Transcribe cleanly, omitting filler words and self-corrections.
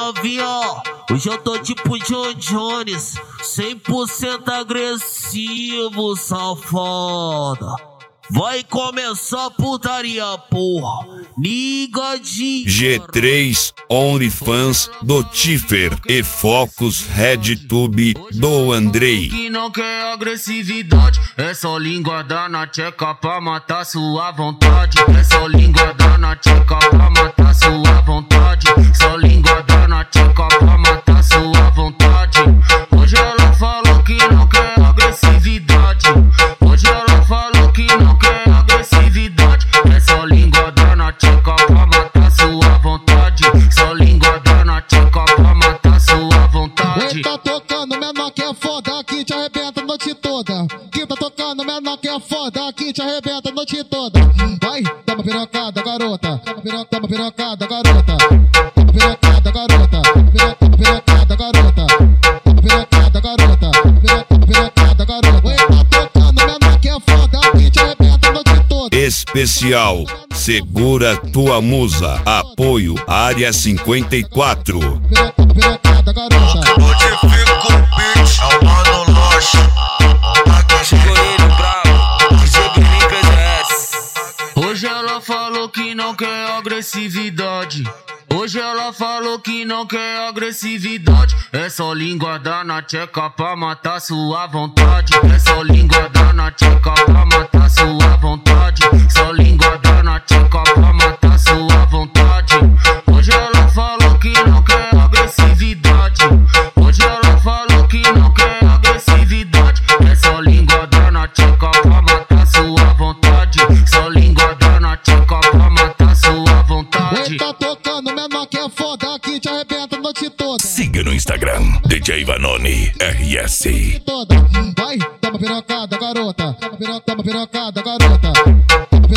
novinha, hoje eu tô tipo John Jones, 100% agressivo, safada. Vai começar a putaria, porra. Ligadinho. G3 OnlyFans do Tiffer e Focus RedTube do Andrei. Que não quer agressividade, é só língua da na tcheca pra matar sua vontade. É só língua da na tcheca pra matar sua vontade. Só língua da na tcheca pra matar sua vontade. Hoje ela falou que não quer agressividade. Hoje ela falou que não quer agressividade. É só língua da na tcheca pra matar sua vontade. Só língua da na tcheca pra matar sua vontade. Tá tocando menor que é foda, aqui te arrebenta a noite toda. Que tá tocando menor que é foda, aqui te arrebenta a noite toda. Vai, dá uma pirocada, garota. Dá uma pirocada, garota. Dá uma pirocada, garota. Dá uma pirocada, garota. Dá uma pirocada, garota. Dá uma pirocada, garota. Oi, tá tocando menor que é foda, aqui te arrebenta a noite toda. Especial Segura Tua Musa. Apoio Área 54. Pirocada, garota. Modifica o beat, é o Mano Loche. Chegou ele bravo, DJ Guilherme PDS. Hoje ela falou que não quer agressividade. Hoje ela falou que não quer agressividade. É só língua da na tcheca pra matar sua vontade. É só língua da na tcheca pra matar sua vontade. Só língua da na tcheca pra matar sua vontade. Hoje ela falou que não quer agressividade. Hoje ela falou que não quer agressividade. É só língua da na tcheca pra matar sua vontade. Só língua da na tcheca pra matar sua vontade. Oi, tá tocando menor que é foda, aqui te arrebenta a noite toda. Siga no Instagram DJ Vanoni RS. Toda. Vai, dá uma pirocada, garota. Dá uma pirocada, garota. Dá uma